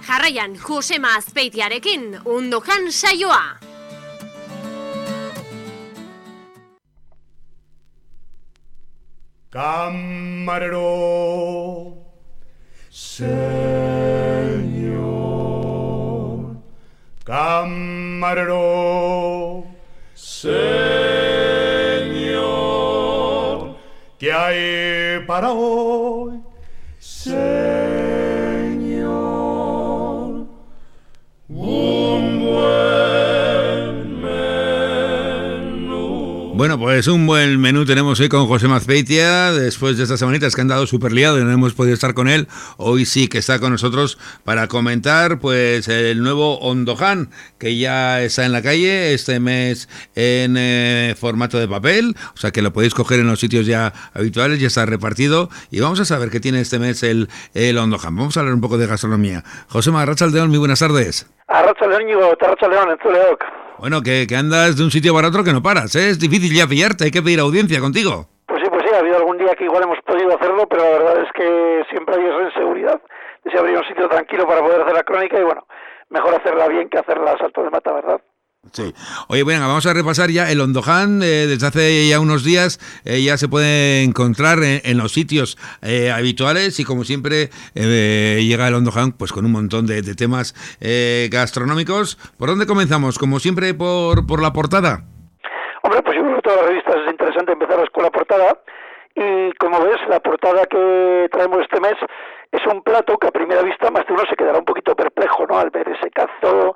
Jarraian Josema Azpeitiarekin Ondojan saioa. Camarero, señor. Camarero, señor. ¿Qué hay para hoy, señor? Un buen menú. Bueno, pues un buen menú tenemos hoy con Josema Azpeitia. Después de estas semanitas que han dado súper liado y no hemos podido estar con él, hoy sí que está con nosotros para comentar pues el nuevo Ondojan, que ya está en la calle este mes en formato de papel, o sea que lo podéis coger en los sitios ya habituales, ya está repartido, y vamos a saber qué tiene este mes el Ondojan. Vamos a hablar un poco de gastronomía. Josema, Arratsaldeon, muy buenas tardes. Arratsaldeon, Íñigo, Arratsaldeon, entzuleok. Bueno, que andas de un sitio para otro que no paras, ¿eh? Es difícil ya pillarte, hay que pedir audiencia contigo. Pues sí, ha habido algún día que igual hemos podido hacerlo, pero la verdad es que siempre hay esa inseguridad de si habría un sitio tranquilo para poder hacer la crónica y bueno, mejor hacerla bien que hacerla a salto de mata, ¿verdad? Sí. Oye, bueno, vamos a repasar ya el Ondojan. Desde hace ya unos días ya se puede encontrar en los sitios habituales y como siempre llega el Ondojan pues con un montón de temas gastronómicos. ¿Por dónde comenzamos? Como siempre por la portada. Hombre, pues yo creo que todas las revistas es interesante empezar con la portada y como ves la portada que traemos este mes es un plato que a primera vista más de uno se quedará un poquito perplejo, ¿no? Al ver ese cazo,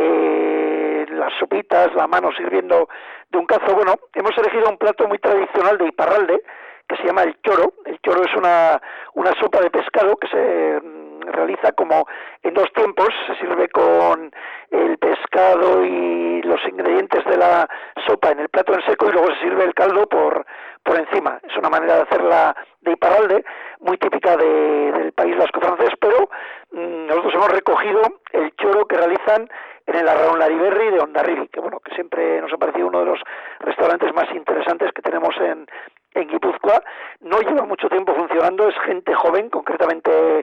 las sopitas, la mano sirviendo de un cazo. Bueno, hemos elegido un plato muy tradicional de Iparralde que se llama el choro. El choro es una sopa de pescado que se realiza como en dos tiempos. Se sirve con el pescado y los ingredientes de la sopa en el plato en seco y luego se sirve el caldo por encima. Es una manera de hacerla de Iparralde, muy típica del País Vasco francés, pero nosotros hemos recogido el choro que realizan en el Arraun Lariberri de Hondarribia, que bueno, que siempre nos ha parecido uno de los restaurantes más interesantes que tenemos en Guipúzcoa. No lleva mucho tiempo funcionando, es gente joven, concretamente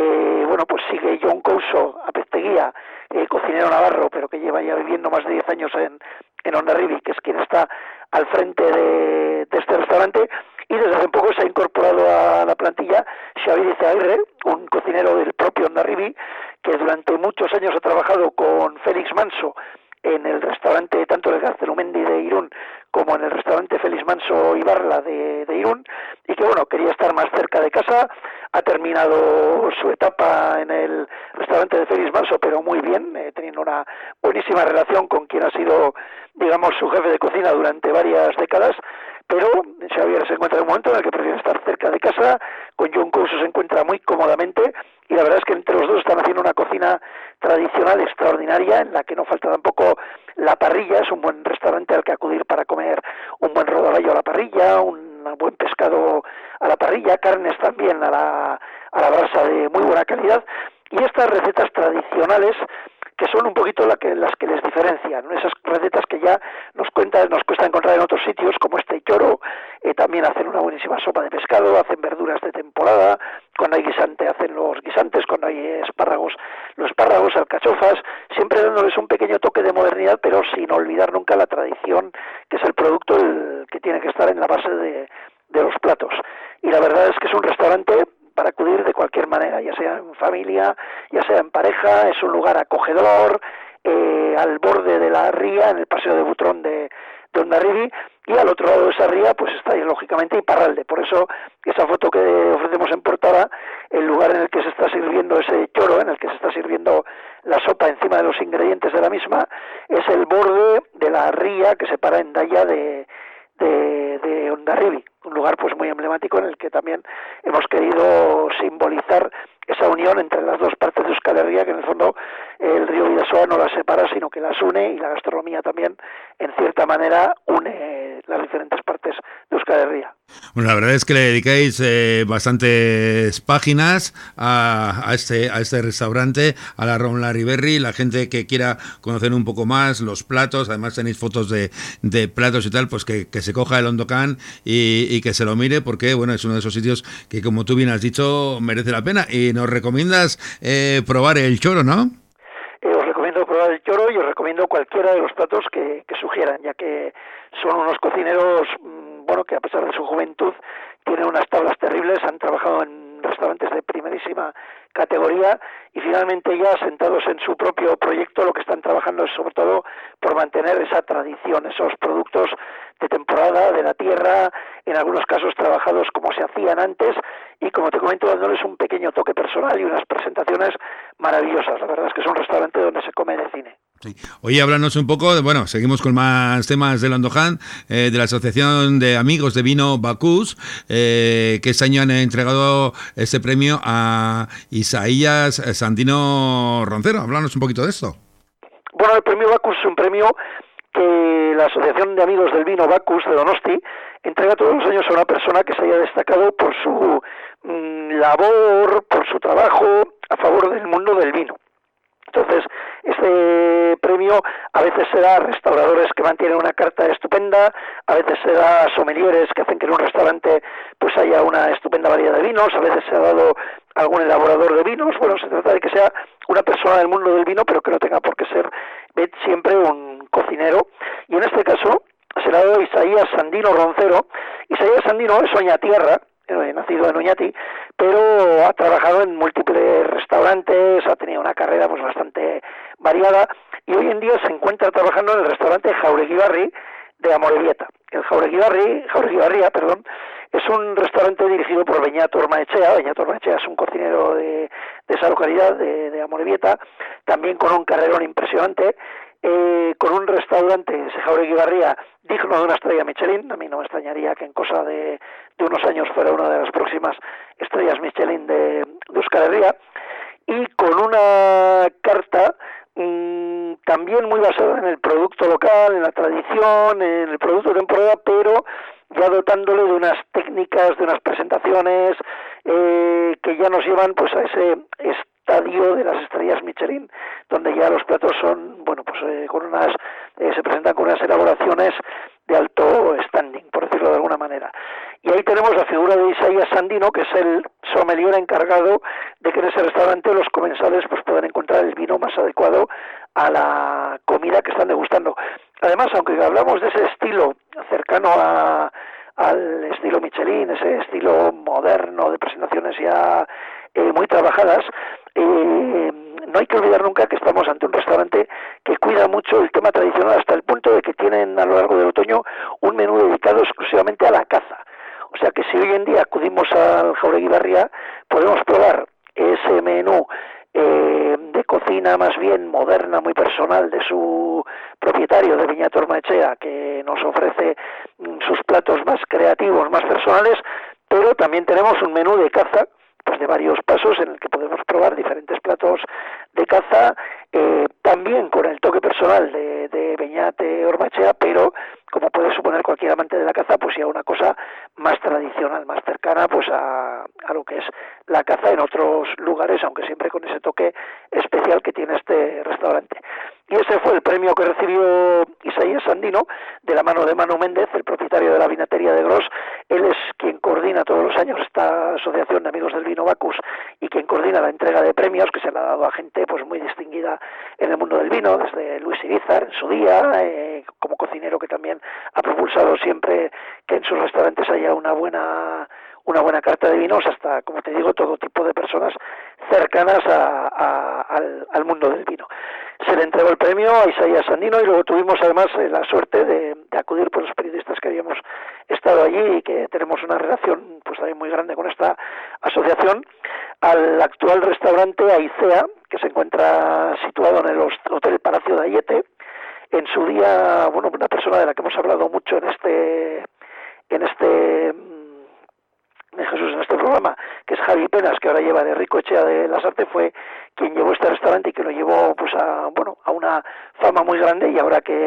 pues sigue Jon Couso Apezteguía, cocinero navarro, pero que lleva ya viviendo más de 10 años en Hondarribia, que es quien está al frente de este restaurante, y desde hace poco se ha incorporado a la plantilla Xavier Izaguirre, un cocinero del propio Hondarribia, que durante muchos años ha trabajado con Félix Manso en el restaurante, tanto el Gaztelumendi de Irún como en el restaurante Félix Manso Ibarla de Irún, y que bueno, quería estar más cerca de casa. Ha terminado su etapa en el restaurante de Félix Manso, pero muy bien, teniendo una buenísima relación con quien ha sido, digamos, su jefe de cocina durante varias décadas. Pero Xavier se encuentra en un momento en el que prefiere estar cerca de casa, con Jon Couso se encuentra muy cómodamente, y la verdad es que entre los dos están haciendo una cocina tradicional extraordinaria, en la que no falta tampoco la parrilla. Es un buen restaurante al que acudir para comer un buen rodaballo a la parrilla, un buen pescado a la parrilla, carnes también a la brasa de muy buena calidad, y estas recetas tradicionales que son un poquito las que les diferencian, ¿no? Esas recetas que ya nos cuesta encontrar en otros sitios, como este choro. También hacen una buenísima sopa de pescado, hacen verduras de temporada, cuando hay guisante hacen los guisantes, cuando hay espárragos, los espárragos, alcachofas, siempre dándoles un pequeño toque de modernidad, pero sin olvidar nunca la tradición, que es el producto que tiene que estar en la base de los platos. Y la verdad es que es un restaurante para acudir de cualquier manera, ya sea en familia, ya sea en pareja. Es un lugar acogedor, al borde de la ría, en el paseo de Butrón de Hondarribia, y al otro lado de esa ría pues está lógicamente Iparralde. Por eso esa foto que ofrecemos en portada, el lugar en el que se está sirviendo ese choro, en el que se está sirviendo la sopa encima de los ingredientes de la misma, es el borde de la ría que separa Hendaya de Hondarribia, un lugar pues muy emblemático en el que también hemos querido simbolizar esa unión entre las dos partes de Euskal Herria, que en el fondo el río Bidasoa no las separa, sino que las une, y la gastronomía también en cierta manera une las diferentes partes de Euskal Herria. Bueno, la verdad es que le dedicáis bastantes páginas a este restaurante, a la Ron Larry Berry. La gente que quiera conocer un poco más los platos, además tenéis fotos de platos y tal, pues que se coja el Ondokan y que se lo mire, porque bueno, es uno de esos sitios que, como tú bien has dicho, merece la pena. Y nos recomiendas probar el choro, ¿no? Os recomiendo probar el choro y os recomiendo cualquiera de los platos que sugieran, ya que son unos cocineros, bueno, que a pesar de su juventud tienen unas tablas terribles, han trabajado en restaurantes de primerísima categoría y finalmente ya sentados en su propio proyecto lo que están trabajando es sobre todo por mantener esa tradición, esos productos de temporada, de la tierra, en algunos casos trabajados como se hacían antes y, como te comento, dándoles un pequeño toque personal y unas presentaciones maravillosas. La verdad es que es un restaurante donde se come de cine. Sí. Oye, háblanos un poco, seguimos con más temas del Ondojan, de la Asociación de Amigos de Vino Bacús, que este año han entregado este premio a Isaías Sandino Roncero. Háblanos un poquito de esto. Bueno, el premio Bacús es un premio que la Asociación de Amigos del Vino Bacús de Donosti entrega todos los años a una persona que se haya destacado por su labor, por su trabajo a favor del mundo del vino. Entonces, este premio a veces se da a restauradores que mantienen una carta estupenda, a veces se da a sommeliers que hacen que en un restaurante pues haya una estupenda variedad de vinos, a veces se ha dado a algún elaborador de vinos. Bueno, se trata de que sea una persona del mundo del vino, pero que no tenga por qué ser siempre un cocinero. Y en este caso se le ha dado a Isaías Sandino Roncero. Isaías Sandino es oñatierra, nacido en Oñati, pero ha trabajado en múltiples restaurantes, ha tenido una carrera pues bastante variada y hoy en día se encuentra trabajando en el restaurante Jaureguibarri de Amorebieta. El Jaureguibarria, es un restaurante dirigido por Beñat Ormaechea. Beñat Ormaechea es un cocinero de esa localidad de Amorebieta, también con un carrerón impresionante, con un restaurante, ese Jaureguibarria, digno de una estrella Michelin. A mí no me extrañaría que en cosa de unos años fuera una de las próximas estrellas Michelin de Euskal Herria, y con una carta también muy basada en el producto local, en la tradición, en el producto de temporada, pero ya dotándole de unas técnicas, de unas presentaciones que ya nos llevan pues a ese estadio de las estrellas Michelin, donde ya los platos son, bueno, pues se presentan con unas elaboraciones de alto standing, por decirlo de alguna manera. Y ahí tenemos la figura de Isaías Sandino, que es el sommelier encargado de que en ese restaurante los comensales pues puedan encontrar el vino más adecuado a la comida que están degustando. Además, aunque hablamos de ese estilo cercano al estilo Michelin, ese estilo moderno de presentaciones ya muy trabajadas, no hay que olvidar nunca que estamos ante un restaurante que cuida mucho el tema tradicional, hasta el punto de que tienen a lo largo del otoño un menú dedicado exclusivamente a la caza. O sea que si hoy en día acudimos al Jaureguibarria, podemos probar ese menú de cocina más bien moderna, muy personal, de su propietario, de Beñat Ormaechea, que nos ofrece sus platos más creativos, más personales, pero también tenemos un menú de caza pues de varios pasos en el que podemos probar diferentes platos de caza, también con el toque personal de Beñat Ormaechea, pero como puede suponer cualquier amante de la caza, pues ya una cosa más tradicional, más cercana pues a lo que es la caza en otros lugares, aunque siempre con ese toque especial que tiene este restaurante. Y ese fue el premio que recibió Isaías Sandino, de la mano de Manu Méndez, el propietario de la vinatería de Gros. Él es quien coordina todos los años esta asociación de amigos del vino Bacús y quien coordina la entrega de premios, que se le ha dado a gente pues muy distinguida en el mundo del vino, desde Luis Irizar en su día, como cocinero que también ha propulsado siempre que en sus restaurantes haya una buena carta de vinos, hasta, como te digo, todo tipo de personas cercanas al mundo del vino. Se le entregó el premio a Isaías Sandino y luego tuvimos además la suerte de acudir por los periodistas que habíamos estado allí y que tenemos una relación pues también muy grande con esta asociación, al actual restaurante Aicea, que se encuentra situado en el Hotel Palacio de Ayete. En su día, bueno, una persona de la que hemos hablado mucho en este programa, que es Javi Penas, que ahora lleva de Rico Echea de Lasarte, fue quien llevó este restaurante y que lo llevó pues a una fama muy grande, y ahora que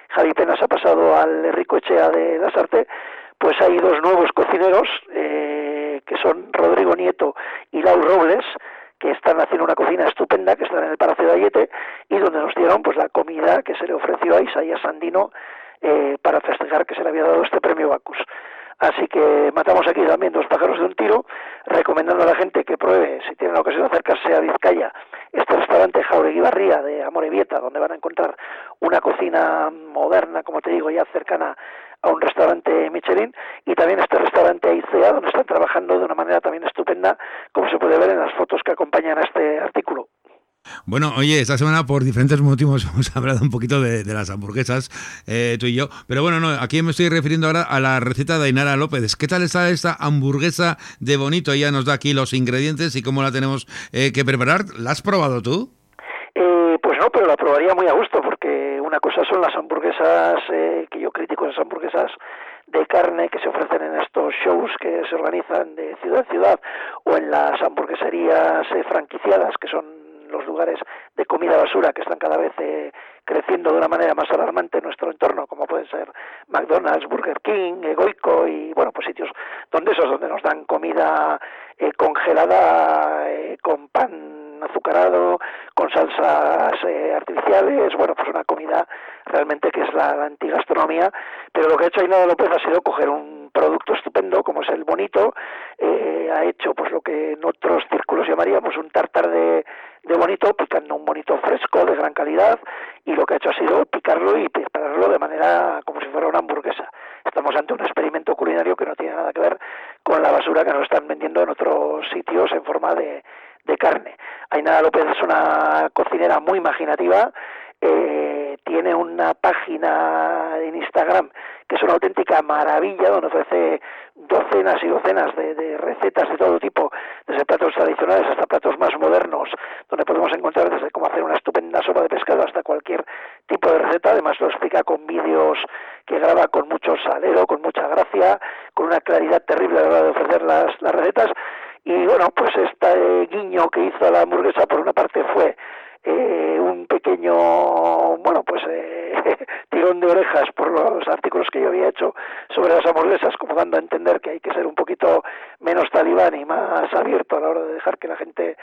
Javi Penas ha pasado al Rico Echea de Lasarte, pues hay dos nuevos cocineros, que son Rodrigo Nieto y Lau Robles, que están haciendo una cocina estupenda, que están en el Palacio de Ayete, y donde nos dieron pues la comida que se le ofreció a Isaías Sandino para festejar que se le había dado este premio Bacus. Así que matamos aquí también dos pájaros de un tiro, recomendando a la gente que pruebe, si tienen la ocasión de acercarse a Vizcaya, este restaurante Jauregui Barría de Amorebieta, donde van a encontrar una cocina moderna, como te digo, ya cercana a un restaurante Michelin, y también este restaurante Aicea, donde están trabajando de una manera también estupenda, como se puede ver en las fotos que acompañan a este artículo. Bueno, oye, esta semana por diferentes motivos hemos hablado un poquito de las hamburguesas, tú y yo, pero bueno, no, aquí me estoy refiriendo ahora a la receta de Ainara López. ¿Qué tal está esta hamburguesa de Bonito? Ella nos da aquí los ingredientes y cómo la tenemos que preparar. ¿La has probado tú? Pues no, pero la probaría muy a gusto, porque una cosa son las hamburguesas, que yo critico esas hamburguesas de carne que se ofrecen en estos shows que se organizan de ciudad en ciudad, o en las hamburgueserías franquiciadas, que son los lugares de comida basura que están cada vez creciendo de una manera más alarmante en nuestro entorno, como pueden ser McDonald's, Burger King, Goico y bueno, pues sitios donde nos dan comida congelada, con pan azucarado, con salsas artificiales, bueno, pues una comida realmente que es la antigastronomía. Pero lo que ha hecho Ainara López ha sido coger un producto estupendo como es el Bonito, ha hecho pues lo que en otros círculos llamaríamos un tartar de Bonito, picando un Bonito fresco de gran calidad, y lo que ha hecho ha sido picarlo y prepararlo de manera como si fuera una hamburguesa. Estamos ante un experimento culinario que no tiene nada que ver con la basura que nos están vendiendo en otros sitios en forma de carne. Ainara López es una cocinera muy imaginativa, tiene una página en Instagram que es una auténtica maravilla, donde ofrece docenas y docenas de recetas de todo tipo, desde platos tradicionales hasta platos más modernos, donde podemos encontrar desde cómo hacer una estupenda sopa de pescado hasta cualquier tipo de receta. Además lo explica con vídeos que graba con mucho salero, con mucha gracia, con una claridad terrible a la hora de ofrecer las recetas. Y bueno, pues este guiño que hizo a la hamburguesa, por una parte fue un pequeño, bueno, pues tirón de orejas por los artículos que yo había hecho sobre las hamburguesas, como dando a entender que hay que ser un poquito menos talibán y más abierto a la hora de dejar que la gente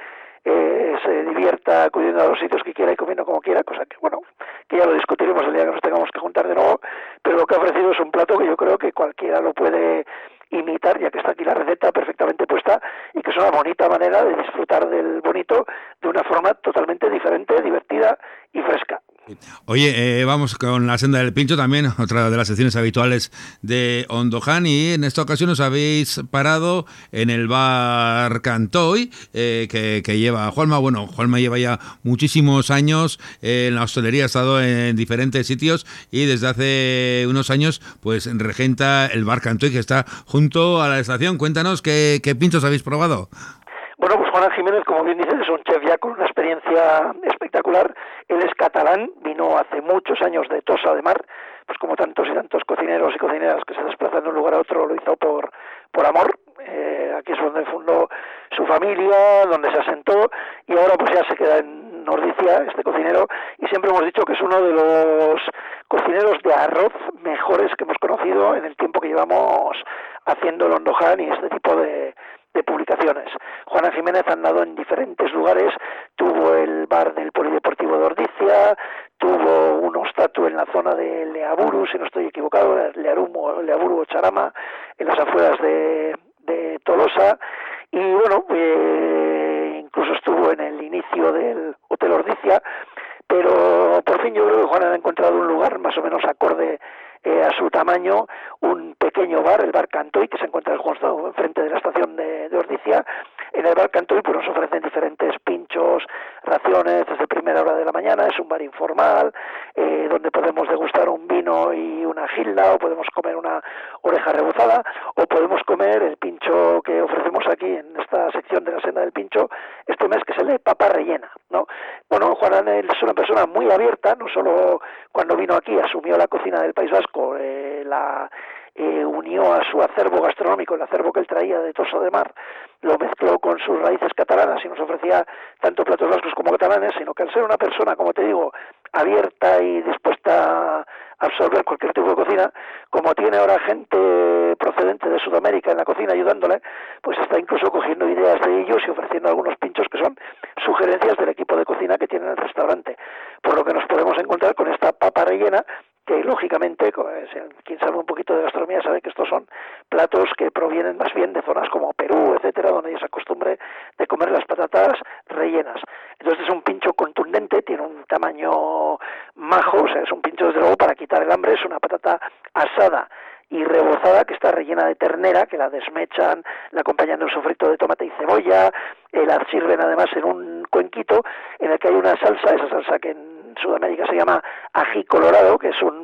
se divierta acudiendo a los sitios que quiera y comiendo como quiera, cosa que, bueno, que ya lo discutiremos el día que nos tengamos que juntar de nuevo. Pero lo que ha ofrecido es un plato que yo creo que cualquiera lo puede imitar, ya que está aquí la receta perfectamente puesta, y que es una bonita manera de disfrutar del Bonito de una forma totalmente diferente, divertida y fresca. Oye, vamos con la senda del pincho también, otra de las secciones habituales de Ondojan, y en esta ocasión os habéis parado en el bar Cantoy, que lleva Juanma. Bueno, Juanma lleva ya muchísimos años en la hostelería, ha estado en diferentes sitios y desde hace unos años pues regenta el bar Cantoy, que está junto a la estación. Cuéntanos qué pinchos habéis probado. Bueno, pues Juan Jiménez, como bien dices, es un chef ya con una experiencia espectacular. Él es catalán, vino hace muchos años de Tossa de Mar, pues como tantos y tantos cocineros y cocineras que se desplazan de un lugar a otro, lo hizo por amor. Aquí es donde fundó su familia, donde se asentó, y ahora pues ya se queda en Ordicia, este cocinero, y siempre hemos dicho que es uno de los cocineros de arroz mejores que hemos conocido en el tiempo que llevamos haciendo el Ondojan y este tipo de publicaciones. Juana Jiménez ha andado en diferentes lugares, tuvo el bar del Polideportivo de Ordicia, tuvo un ostatu en la zona de Leaburu, si no estoy equivocado, Leaburu o Charama, en las afueras de Tolosa, y bueno, incluso estuvo en el inicio del Hotel Ordicia, pero por fin yo creo que Juana ha encontrado un lugar más o menos acorde a su tamaño, un pequeño bar, el bar Cantoy, que se encuentra justo enfrente de la estación de Ordicia. En el bar Cantoy pues nos ofrecen diferentes pinchos, raciones desde primera hora de la mañana. Es un bar informal donde podemos degustar un vino y una gilda, o podemos comer una oreja rebozada, o podemos comer el pincho que ofrecemos aquí en esta sección de la senda del pincho este mes, que es el de papa rellena, ¿no? Bueno, Juan es una persona muy abierta, no solo cuando vino aquí asumió la cocina del País Vasco, unió a su acervo gastronómico, el acervo que él traía de Tossa de Mar, lo mezcló con sus raíces catalanas y nos ofrecía tanto platos vascos como catalanes, sino que al ser una persona, como te digo, abierta y dispuesta absorber cualquier tipo de cocina, como tiene ahora gente procedente de Sudamérica en la cocina ayudándole, pues está incluso cogiendo ideas de ellos y ofreciendo algunos pinchos que son sugerencias del equipo de cocina que tiene en el restaurante. Por lo que nos podemos encontrar con esta papa rellena, que lógicamente, quien sabe un poquito de gastronomía sabe que estos son platos que provienen más bien de zonas como Perú, etcétera, donde hay esa costumbre de comer las patatas rellenas. Entonces es un pincho contundente, tiene un tamaño majo, o sea, es un pincho desde luego para quitar el hambre, es una patata asada y rebozada que está rellena de ternera, que la desmechan, la acompañan de un sofrito de tomate y cebolla, la sirven además en un cuenquito en el que hay una salsa, esa salsa que en Sudamérica se llama ají colorado, que es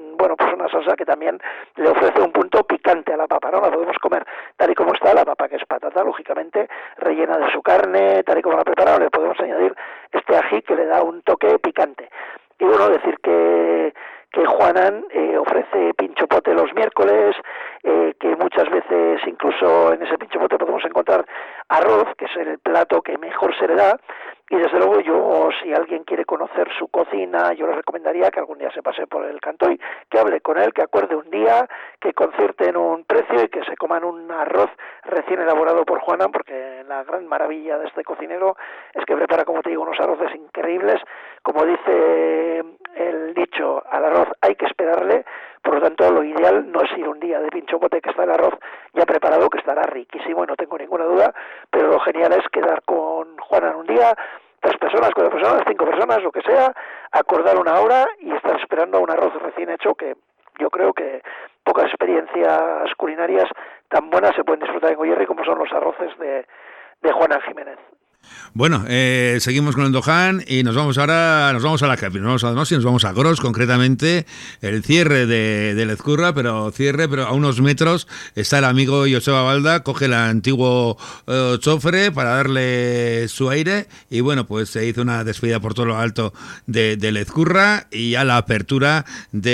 una salsa que también le ofrece un punto picante a la papa, ¿no? La podemos comer tal y como está, la papa que es patata, lógicamente, rellena de su carne, tal y como la preparado, le podemos añadir este ají que le da un toque picante. Y bueno, decir que Juanan ofrece pinchopote los miércoles, que muchas veces incluso en ese pinchopote podemos encontrar arroz, que es el plato que mejor se le da, y desde luego si alguien quiere conocer su cocina, yo le recomendaría que algún día se pase por el Cantoy, que hable con él, que acuerde un día, que concierten un precio y que se coman un arroz recién elaborado por Juanan, porque la gran maravilla de este cocinero es que prepara, como te digo, unos arroces increíbles. Como dice el dicho, al arroz hay que esperarle, por lo tanto lo ideal no es ir un día de pinchopote que está el arroz ya preparado, que estará riquísimo y no tengo ninguna duda, pero lo genial es quedar con Juanan un día, 3 personas, 4 personas, 5 personas, lo que sea, acordar una hora y estar esperando un arroz recién hecho, que yo creo que pocas experiencias culinarias tan buenas se pueden disfrutar en Goierri como son los arroces de Juanan Jiménez. Bueno, seguimos con el Ondoján y nos vamos a la capital, nos vamos a Donosti, nos vamos a Gros, concretamente el cierre de Ezcurra, pero a unos metros está el amigo Joseba Balda, coge el antiguo chofre para darle su aire y bueno, pues se hizo una despedida por todo lo alto de Ezcurra y a la apertura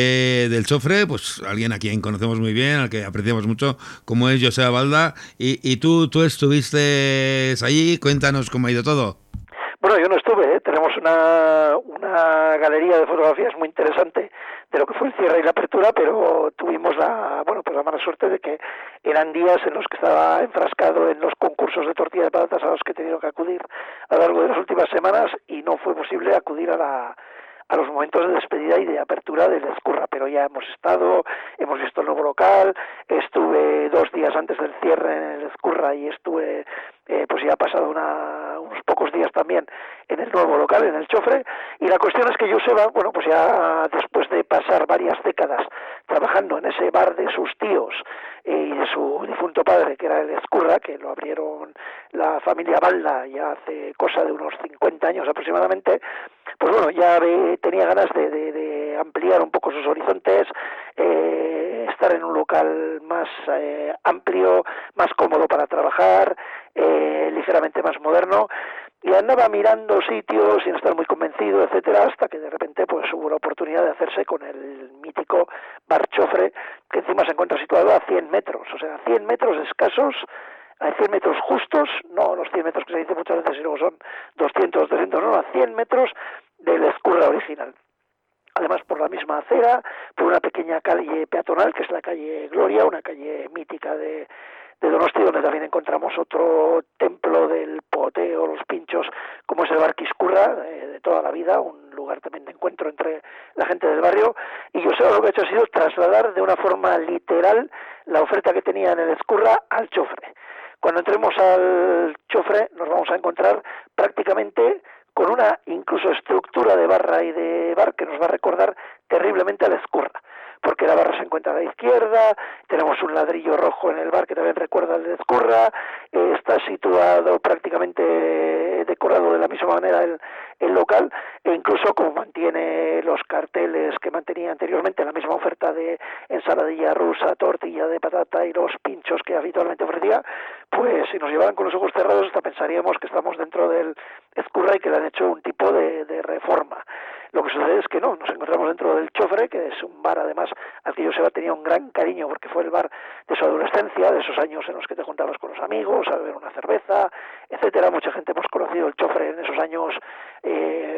del chofre, pues alguien a quien conocemos muy bien, al que apreciamos mucho, como es Joseba Balda, y tú estuviste allí, cuéntanos cómo ha ido todo. Bueno, yo no estuve, tenemos una galería de fotografías muy interesante de lo que fue el cierre y la apertura, pero tuvimos la mala suerte de que eran días en los que estaba enfrascado en los concursos de tortilla de patatas a los que he tenido que acudir a lo largo de las últimas semanas y no fue posible acudir a los momentos de despedida y de apertura del Ezcurra, pero ya hemos visto el nuevo local, estuve 2 días antes del cierre en el Ezcurra y estuve, pues ya ha pasado unos pocos días también en el nuevo local, en el Chofre, y la cuestión es que Joseba, bueno, pues ya después de pasar varias décadas trabajando en ese bar de sus tíos y de su difunto padre, que era el Ezcurra, que lo abrieron la familia Balda ya hace cosa de unos 50 años aproximadamente, pues bueno, ya tenía ganas de ampliar un poco sus horizontes, estar en un local más amplio, más cómodo para trabajar, ligeramente más moderno, y andaba mirando sitios sin estar muy convencido, etcétera, hasta que de repente pues hubo la oportunidad de hacerse con el mítico Bar Chofre, que encima se encuentra situado a 100 metros, o sea, 100 metros escasos, a 100 metros justos, no los 100 metros que se dice muchas veces y luego son 200, no, a 100 metros del Ezcurra original. Además, por la misma acera, por una pequeña calle peatonal, que es la calle Gloria, una calle mítica de Donosti, donde también encontramos otro templo del poteo, los pinchos, como es el Bar Quiscurra, de toda la vida, un lugar también de encuentro entre la gente del barrio, y yo sé lo que he hecho ha sido trasladar de una forma literal la oferta que tenía en el Ezcurra al Chofre. Cuando entremos al Chofre nos vamos a encontrar prácticamente con una incluso estructura de barra y de bar que nos va a recordar terriblemente a la Ezcurra, porque la barra se encuentra a la izquierda, tenemos un ladrillo rojo en el bar que también recuerda al de Ezcurra, está situado prácticamente decorado de la misma manera el local, e incluso como mantiene los carteles que mantenía anteriormente, la misma oferta de ensaladilla rusa, tortilla de patata y los pinchos que habitualmente ofrecía, pues si nos llevaran con los ojos cerrados hasta pensaríamos que estamos dentro del Ezcurra y que le han hecho un tipo de reforma. Lo que sucede es que no, nos encontramos dentro del Chofre, que es un bar además al que Joseba tenía un gran cariño porque fue el bar de su adolescencia, de esos años en los que te juntabas con los amigos a beber una cerveza, etcétera. Mucha gente hemos conocido el Chofre en esos años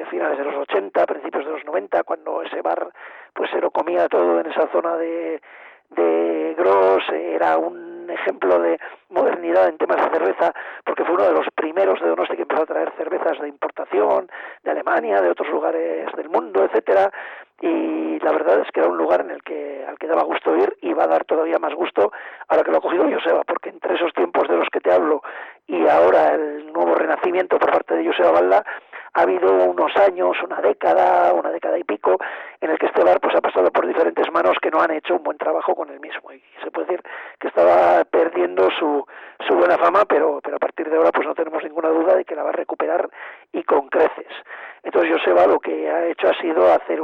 finales de los 80, principios de los 90, cuando ese bar pues se lo comía todo en esa zona de Gros. Era un ejemplo de modernidad en temas de cerveza, porque fue uno de los primeros de Donosti que empezó a traer cervezas de importación de Alemania, de otros lugares del mundo, etcétera. Y la verdad es que era un lugar al que daba gusto ir, y va a dar todavía más gusto ahora que lo ha cogido Joseba, porque entre esos tiempos de los que te hablo y ahora el nuevo renacimiento por parte de Joseba Balda, ha habido unos años, una década y pico, en el que este bar pues ha pasado por diferentes manos que no han hecho un buen trabajo con el mismo, y se puede decir que estaba perdiendo su buena fama, pero a partir de ahora pues no tenemos ninguna duda de que la va a recuperar, y con creces. Entonces Joseba lo que ha hecho ha sido hacer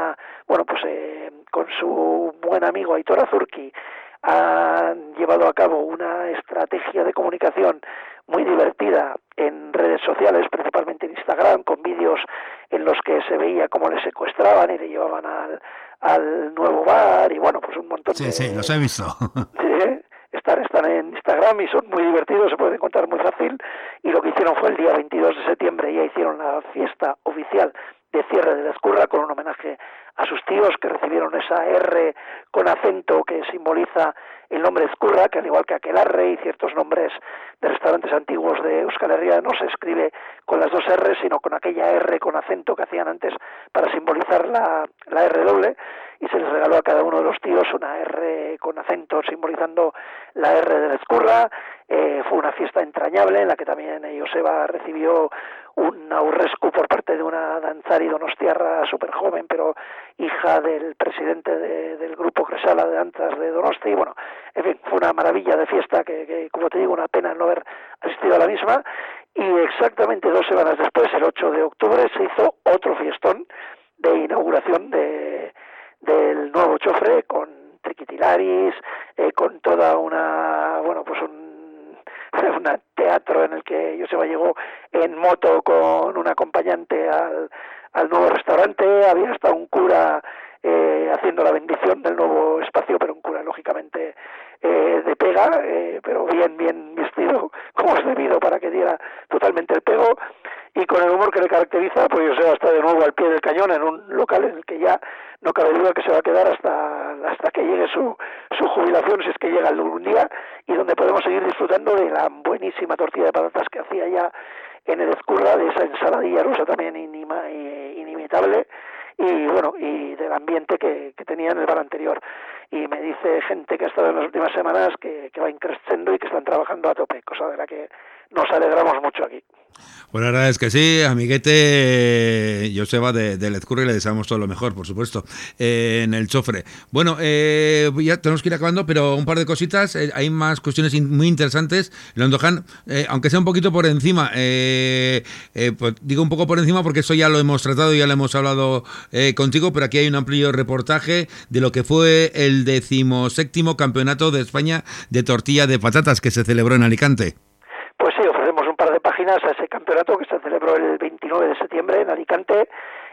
con su buen amigo Aitor Azurki, han llevado a cabo una estrategia de comunicación muy divertida en redes sociales, principalmente en Instagram, con vídeos en los que se veía cómo le secuestraban y le llevaban al nuevo bar, y bueno, pues un montón de... Sí, los he visto. Sí, están en Instagram y son muy divertidos, se pueden encontrar muy fácil. Y lo que hicieron fue el día 22 de septiembre, ya hicieron la fiesta oficial de cierre de la Ezcurra, con un homenaje a sus tíos, que recibieron esa R con acento que simboliza el nombre Ezcurra, que al igual que Aquelarre y ciertos nombres de restaurantes antiguos de Euskal Herria, no se escribe con las dos R, sino con aquella R con acento que hacían antes para simbolizar la R doble, y se les regaló a cada uno de los tíos una R con acento simbolizando la R de la Ezcurra. Fue una fiesta entrañable en la que también Joseba recibió un aurrescu por parte de una danzari donostiarra súper joven, pero hija del presidente del grupo Cresala de danzas de Donosti. Bueno, en fin, fue una maravilla de fiesta que, como te digo, una pena no haber asistido a la misma. Y exactamente 2 semanas después, el 8 de octubre, se hizo otro fiestón de inauguración del nuevo Chofre, con triquitilaris, con toda una, un teatro en el que Joseba llegó en moto con un acompañante al nuevo restaurante. Había hasta un cura haciendo la bendición del nuevo espacio, pero un cura lógicamente de pega, pero bien vestido como es debido para que diera totalmente el pego, y con el humor que le caracteriza. Pues Joseba está de nuevo al pie del cañón en un local en el que ya no cabe duda que se va a quedar hasta que llegue su jubilación, si es que llega algún día, y donde podemos seguir disfrutando de la buenísima tortilla de patatas que hacía ya en el Ezcurra, de esa ensaladilla rusa también inimitable, y del ambiente que tenía en el bar anterior. Y me dice gente que ha estado en las últimas semanas que va increciendo y que están trabajando a tope, cosa de la que nos alegramos mucho aquí. Pues la verdad es que sí, amiguete Joseba del Ezcurra, y le deseamos todo lo mejor, por supuesto, en el Chofre. Bueno, ya tenemos que ir acabando, pero un par de cositas. Hay más cuestiones muy interesantes. El Ondojan, aunque sea un poquito por encima, pues digo un poco por encima porque eso ya lo hemos tratado, ya lo hemos hablado contigo, pero aquí hay un amplio reportaje de lo que fue el 17º Campeonato de España de Tortilla de Patatas que se celebró en Alicante. Pues sí, ofrecemos un par de páginas a ese campeonato que se celebró el 29 de septiembre en Alicante.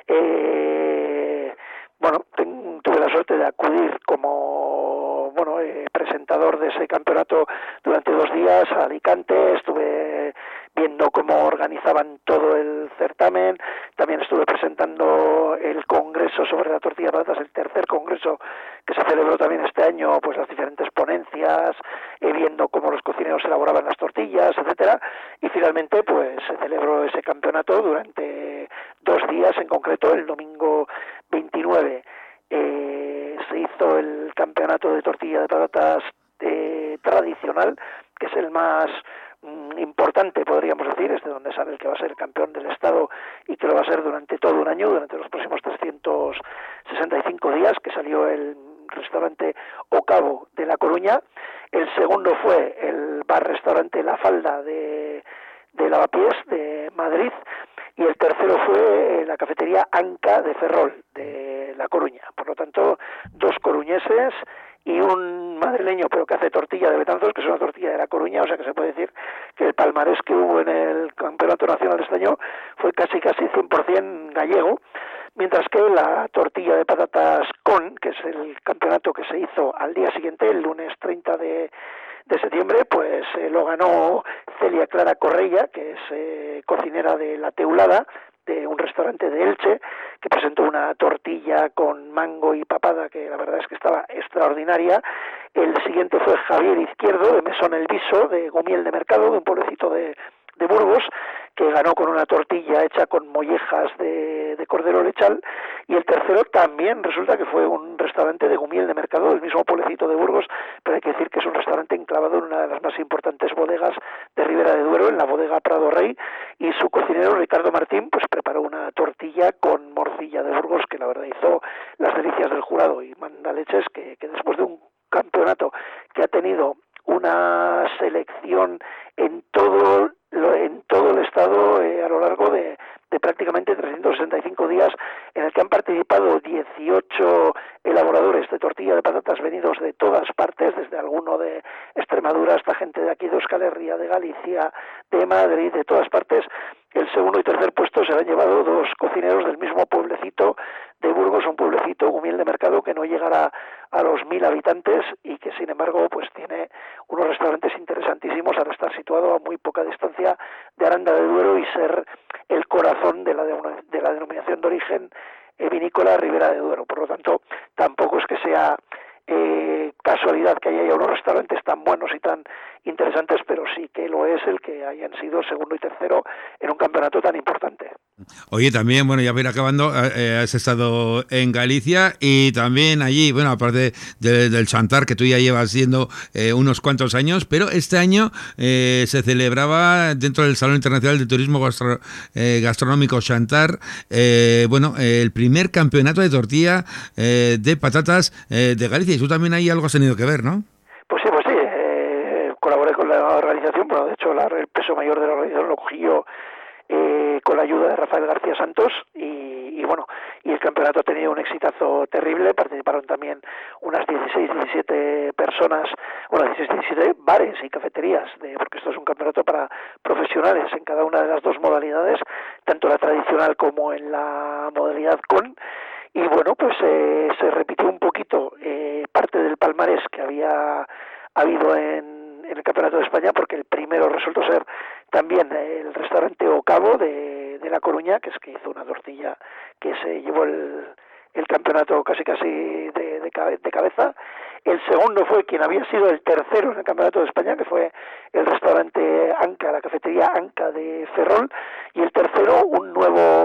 Tuve la suerte de acudir como presentador de ese campeonato durante 2 días a Alicante. Estuve viendo cómo organizaban todo el certamen. También estuve presentando el congreso sobre la tortilla de patatas, el tercer congreso que se celebró también este año, pues las diferentes ponencias, viendo cómo los cocineros elaboraban las tortillas, etcétera. Y finalmente pues se celebró ese campeonato durante 2 días, en concreto el domingo 29 se hizo el campeonato de tortilla de patatas tradicional, que es el más importante, podríamos decir, es de donde sale el que va a ser el campeón del estado y que lo va a ser durante todo un año, durante los próximos 365 días, que salió el restaurante Ocavo de La Coruña. El segundo fue el bar-restaurante La Falda de Lavapiés de Madrid, y el tercero fue la cafetería Anca de Ferrol de La Coruña. Por lo tanto, 2 coruñeses y un madrileño, pero que hace tortilla de Betanzos, que es una tortilla de La Coruña. O sea que se puede decir que el palmarés que hubo en el Campeonato Nacional de este año fue casi 100% gallego, mientras que la tortilla de patatas con, que es el campeonato que se hizo al día siguiente, el lunes 30 de septiembre, pues lo ganó Celia Clara Correia, que es cocinera de La Teulada, de un restaurante de Elche, que presentó una tortilla con mango y papada que la verdad es que estaba extraordinaria. El siguiente fue Javier Izquierdo, de Mesón El Viso, de Gumiel de Mercado, de un pueblecito de Burgos, que ganó con una tortilla hecha con mollejas de cordero lechal. Y el tercero también resulta que fue un restaurante de Gumiel de Mercado, del mismo pueblecito de Burgos, pero hay que decir que es un restaurante enclavado en una de las más importantes bodegas de Ribera de Duero, en la bodega Prado Rey, y su cocinero Ricardo Martín pues preparó una tortilla con morcilla de Burgos que la verdad hizo las delicias del jurado. Y manda leches que después de un campeonato que ha tenido una selección en todo el estado a lo largo de prácticamente 365 días, en el que han participado 18 elaboradores de tortilla de patatas venidos de todas partes, desde alguno de Extremadura hasta gente de aquí de Euskal Herria, de Galicia, de Madrid, de todas partes. El segundo y tercer puesto se lo han llevado dos cocineros del mismo pueblecito de Burgos, un pueblecito, Gumiel de Mercado, que no llegará a los 1000 habitantes y que sin embargo pues tiene unos restaurantes interesantísimos al estar situado a muy poca distancia de Aranda de Duero y ser el corazón de la denominación de origen vinícola Ribera de Duero. Por lo tanto, tampoco es que sea casualidad que haya unos restaurantes tan buenos y tan interesantes, pero sí que lo es el que hayan sido segundo y tercero en un campeonato tan importante. Oye, también, bueno, ya voy a ir acabando, has estado en Galicia y también allí, bueno, aparte del Chantar, que tú ya llevas siendo unos cuantos años, pero este año se celebraba dentro del Salón Internacional de Turismo Gastronómico Chantar, el primer campeonato de tortilla de patatas de Galicia, y tú también ahí algo has tenido que ver, ¿no? Pues sí, colaboré con la organización, bueno, de hecho el peso mayor de la organización lo cogí yo con la ayuda de Rafael García Santos y el campeonato ha tenido un exitazo terrible. Participaron también unas 16-17 personas, 16-17 bares y cafeterías, porque esto es un campeonato para profesionales en cada una de las dos modalidades, tanto la tradicional como en la modalidad con. Y bueno, pues se repitió un poquito parte del palmarés que había habido en el Campeonato de España, porque el primero resultó ser también el restaurante Ocavo de La Coruña, que hizo una tortilla que se llevó el campeonato casi de cabeza. El segundo fue quien había sido el tercero en el Campeonato de España, que fue el restaurante Anca, la cafetería Anca de Ferrol, y el tercero un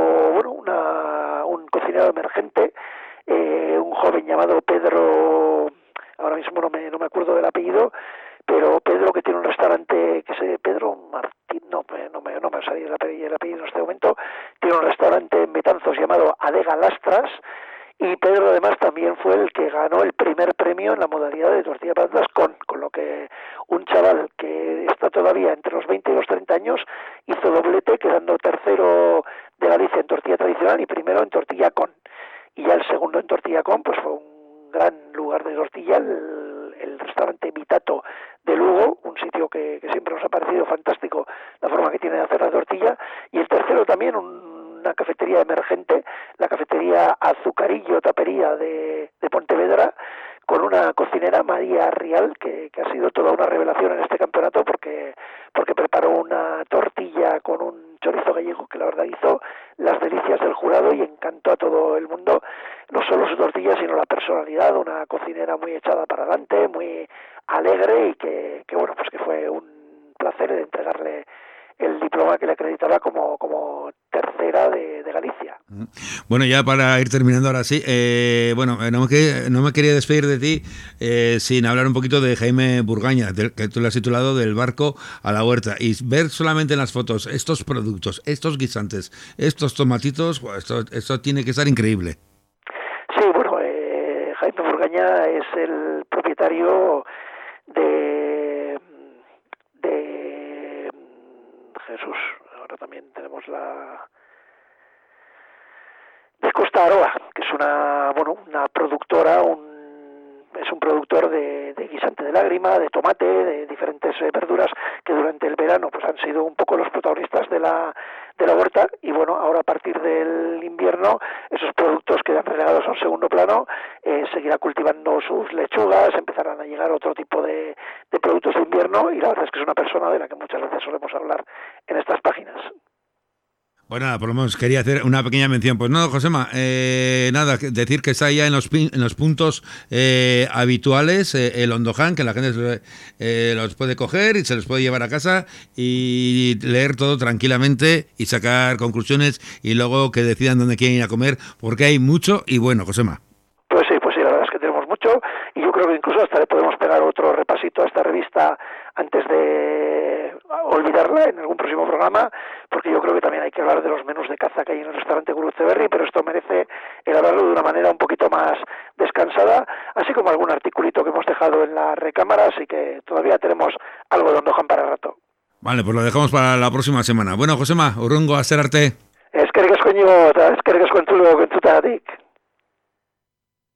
cocinero emergente, un joven llamado Pedro, ahora mismo no me acuerdo del apellido, pero Pedro, que tiene un restaurante Pedro Martín, no me va a salir el apellido en este momento, tiene un restaurante en Betanzos llamado Adega Lastras, y Pedro además también fue el que ganó el primer premio en la modalidad de tortilla de patatas con lo que un chaval que está todavía entre los 20 y los 30 años hizo doblete, quedando tercero de Galicia en tortilla tradicional y primero en tortilla con. Y ya el segundo en tortilla con pues fue un gran lugar de tortilla, el restaurante Vitato de Lugo, un sitio que siempre nos ha parecido fantástico la forma que tiene de hacer la tortilla. Y el tercero también una cafetería emergente, la cafetería Azucarillo Tapería de Pontevedra, con una cocinera, María Rial, que ha sido toda una revelación en este campeonato porque preparó una tortilla con un chorizo gallego que la verdad hizo las delicias del jurado y encantó a todo el mundo, no solo su tortilla sino la personalidad, una cocinera muy echada para adelante, muy alegre y que fue un placer entregarle el diploma que le acreditaba como tercera de Galicia. Bueno, ya para ir terminando ahora sí, no me quería despedir de ti sin hablar un poquito de Jaime Burgaña, que tú le has titulado Del barco a la huerta, y ver solamente en las fotos estos productos, estos guisantes, estos tomatitos, esto tiene que estar increíble. Sí, Jaime Burgaña es el propietario de Jesús, ahora también tenemos de Costa Aroa, que es una productora, es un productor de guisante de lágrima, de tomate, de diferentes verduras que durante el verano pues han sido un poco los protagonistas de la huerta, y ahora a partir del invierno esos productos quedan relegados a un segundo plano, seguirá cultivando sus lechugas, empezarán a llegar otro tipo de productos de invierno, y la verdad es que es una persona de la que muchas veces solemos hablar en estas páginas. Bueno, nada, por lo menos quería hacer una pequeña mención. Pues no, Josema, nada, decir que está ya en los puntos habituales el Ondojan, que la gente los puede coger y se los puede llevar a casa y leer todo tranquilamente y sacar conclusiones y luego que decidan dónde quieren ir a comer, porque hay mucho y bueno, Josema. Pues sí, la verdad es que tenemos mucho y yo creo que incluso hasta le podemos pegar otro repasito a esta revista antes de olvidarla en algún próximo programa, porque yo creo que también hay que hablar de los menús de caza que hay en el restaurante Gurutzeberri, pero esto merece el hablarlo de una manera un poquito más descansada, así como algún articulito que hemos dejado en la recámara, así que todavía tenemos algo de Ondojan para rato. Vale, pues lo dejamos para la próxima semana. Bueno, Josema, urrungo a ser arte. Eskerrik asko, Iñigo, eta eskerrik asko entzutagatik.